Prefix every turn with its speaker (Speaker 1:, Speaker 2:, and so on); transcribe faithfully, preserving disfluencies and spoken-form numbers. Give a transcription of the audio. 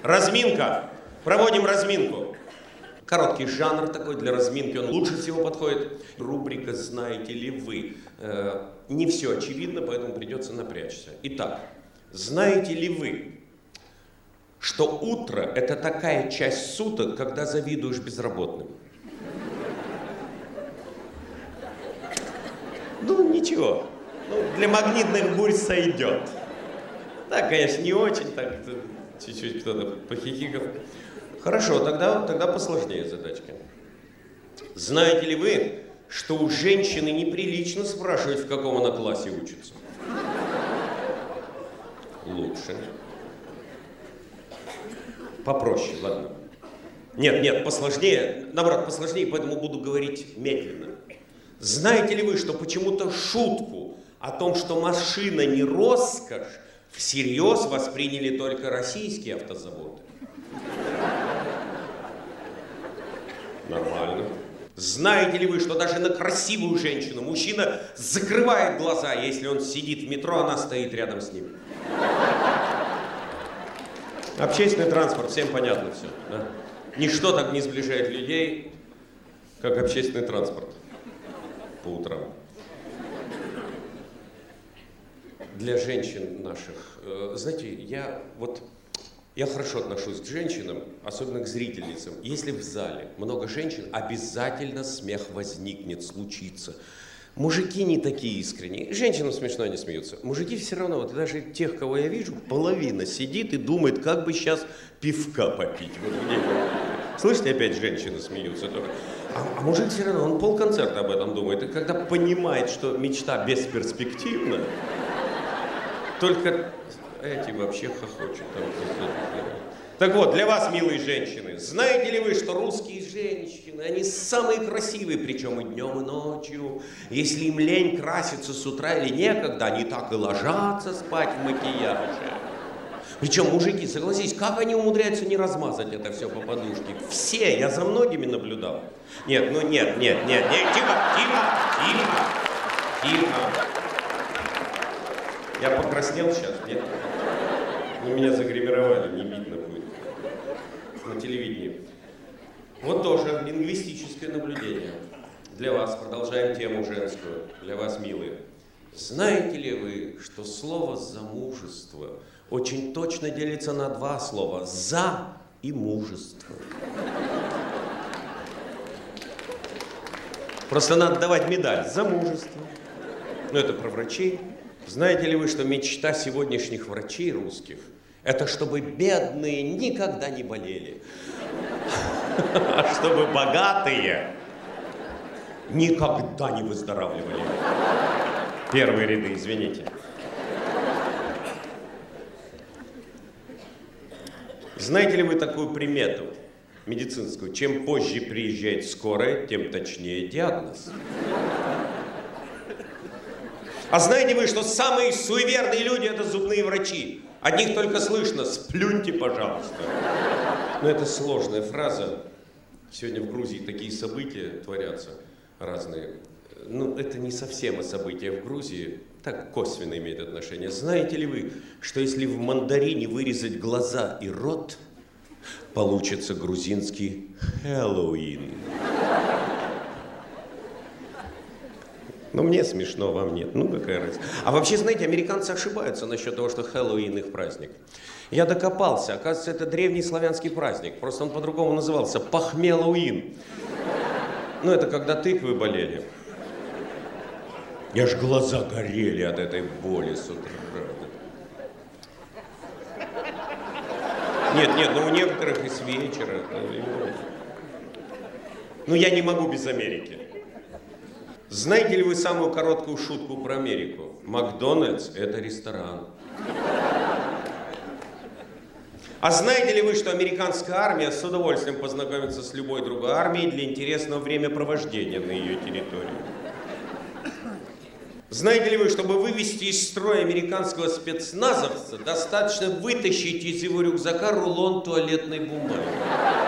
Speaker 1: Разминка. Проводим разминку. Короткий жанр такой для разминки, он лучше всего подходит. Рубрика «Знаете ли вы?». Э, не все очевидно, поэтому придется напрячься. Итак, знаете ли вы, что утро – это такая часть суток, когда завидуешь безработным? Ну, ничего. Ну, для магнитных бурь сойдет. Так, конечно, не очень, так чуть-чуть кто-то похихикал. Хорошо, тогда, тогда посложнее задачка. Знаете ли вы, что у женщины неприлично спрашивать, в каком она классе учится? Лучше. Попроще, ладно. Нет, нет, посложнее, наоборот, посложнее, поэтому буду говорить медленно. Знаете ли вы, что почему-то шутку о том, что машина не роскошь, всерьез восприняли только российские автозаводы? Нормально. Знаете ли вы, что даже на красивую женщину мужчина закрывает глаза, если он сидит в метро, она стоит рядом с ним? Общественный транспорт, всем понятно все. Да? Ничто так не сближает людей, как общественный транспорт по утрам. Для женщин наших, знаете, я вот я хорошо отношусь к женщинам, особенно к зрительницам. Если в зале много женщин, обязательно смех возникнет, случится. Мужики не такие искренние. Женщинам смешно, они смеются. Мужики все равно, вот даже тех, кого я вижу, половина сидит и думает, как бы сейчас пивка попить. Вот где. Слышите, опять женщины смеются тоже. А, а мужик все равно, он полконцерта об этом думает. И когда понимает, что мечта бесперспективна, только эти вообще хохочут. Так вот, для вас, милые женщины, знаете ли вы, что русские женщины, они самые красивые, причем и днем, и ночью. Если им лень краситься с утра или некогда, они так и ложатся спать в макияже. Причем мужики, согласись, как они умудряются не размазать это все по подушке? Все, я за многими наблюдал. Нет, ну нет, нет, нет, нет, тихо, тихо, тихо, тихо. Я покраснел сейчас, нет? Ну, меня загримировали, не видно будет на телевидении. Вот тоже лингвистическое наблюдение. Для вас, продолжаем тему женскую, для вас, милые. Знаете ли вы, что слово «замужество» очень точно делится на два слова – «за» и «мужество». Просто надо давать медаль «за мужество». Ну, это про врачей. Знаете ли вы, что мечта сегодняшних врачей русских – это чтобы бедные никогда не болели, а чтобы богатые никогда не выздоравливали? Первые ряды, извините. Знаете ли вы такую примету медицинскую? Чем позже приезжает скорая, тем точнее диагноз. А знаете вы, что самые суеверные люди – это зубные врачи? От них только слышно «сплюньте, пожалуйста». Но это сложная фраза. Сегодня в Грузии такие события творятся разные. Ну, это не совсем события в Грузии, так косвенно имеет отношение. Знаете ли вы, что если в мандарине вырезать глаза и рот, получится грузинский Хэллоуин? Ну, мне смешно, вам нет. Ну, какая разница. А вообще, знаете, американцы ошибаются насчет того, что Хэллоуин их праздник. Я докопался. Оказывается, это древний славянский праздник. Просто он по-другому назывался. Похмелуин. Ну, это когда тыквы болели. Я ж глаза горели от этой боли с утра. Нет, нет, ну у некоторых и с вечера. Ну, я не могу без Америки. Знаете ли вы самую короткую шутку про Америку? Макдональдс – это ресторан. А знаете ли вы, что американская армия с удовольствием познакомится с любой другой армией для интересного времяпровождения на ее территории? Знаете ли вы, чтобы вывести из строя американского спецназовца, достаточно вытащить из его рюкзака рулон туалетной бумаги?